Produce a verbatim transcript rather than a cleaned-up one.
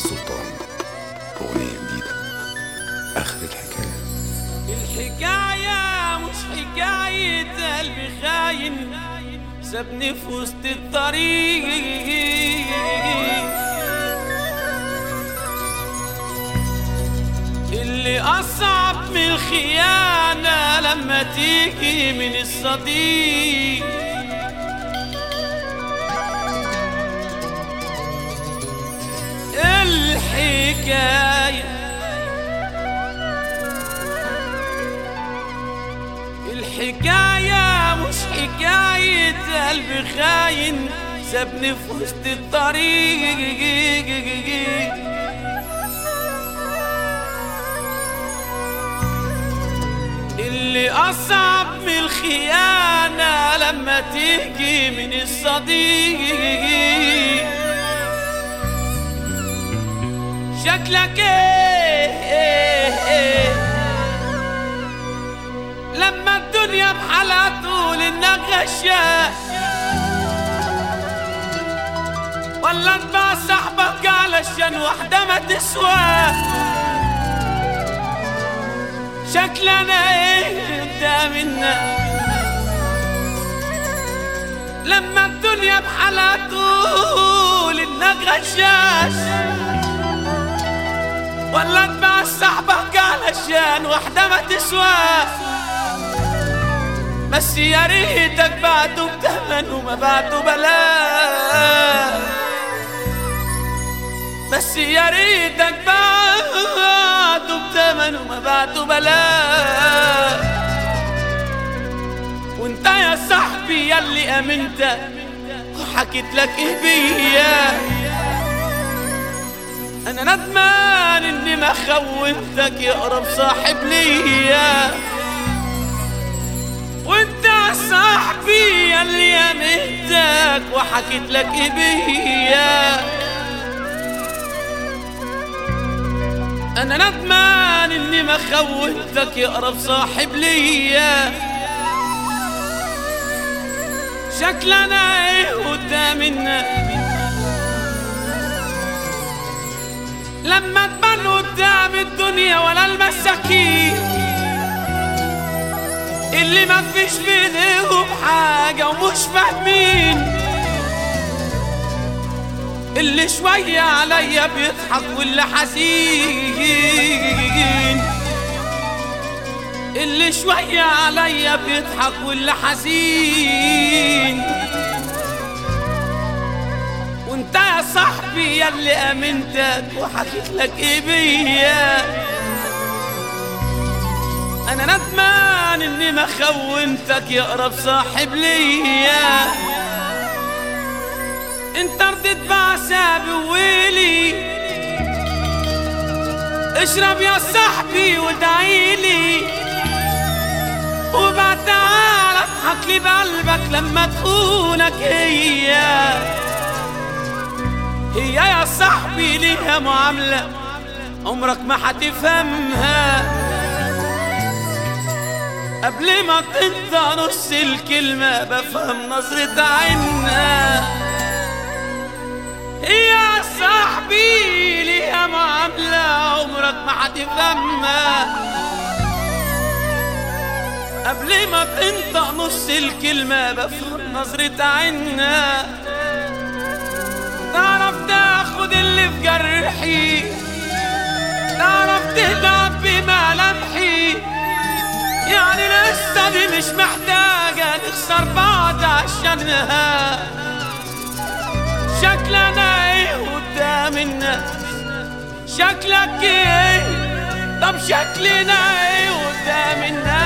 سلطان أغنية جديدة آخر الحكاية. الحكاية مش حكاية قلبي خاين سابني في وسط الطريق، اللي أصعب من الخيانة لما تيجي من الصديق. الحكاية الحكاية مش حكاية قلبي خاين سابني في وسط الطريق، اللي أصعب من الخيانة لما تيجي من الصديق. شكلك ايه, إيه, إيه لما الدنيا بحالها تقول انك غشاش، ولا تبع صاحبك علشان واحدة ما تسوى. شكلنا ايه قدام الناس لما الدنيا بحالها تقول انك غشاش، ولا تبع صاحبك علشان واحدة ما تسوى. بس يا ريتك بعته بتمن وما بعته بلاش، بس يا ريتك بعته بتمن وما بعته بلاش. وانت يا صاحبي ياللي امنت وحكيت لك ايه بيا، انا ندمان اني ما خونتك يا اقرب صاحب ليا. وانت يا صاحبي ياللي امنتك وحكيت لك ايه بيا، انا ندمان اني ما خونتك يا اقرب صاحب ليا. شكلنا ايه قدامنا لما تبان قدام الدنيا ولا المساكين اللي ما فيش بينهم حاجة ومش فاهمين، اللي شوية عليا بيضحك واللي حزين، اللي شوية عليا بيضحك واللي حزين. وانت يا صاحبي ياللي امنتك وحكيت لك ايه بيا، انا ندمان اني ما خونتك يا اقرب صاحب ليا. انت رضيت بعذابي وويلي، اشرب يا صاحبي وادعيلي، وبعد تعال اضحك لي بقلبك لما تخونك هي. هي يا صاحبي ليها معاملة عمرك ما هتفهمها، قبل ما تنطق نص الكلمة بفهم نظرة عينها. هي يا صاحبي ليها معاملة عمرك ما هتفهمها، قبل ما تنطق نص الكلمة بفهم نظرة عينها. تعرف تاخد اللي في جرحي، تعرف تلعب بملامحي، يعني لسه دي مش محتاجة نخسر بعض عشانها. شكلنا ايه قدام الناس، شكلك ايه، طب شكلنا ايه قدام الناس.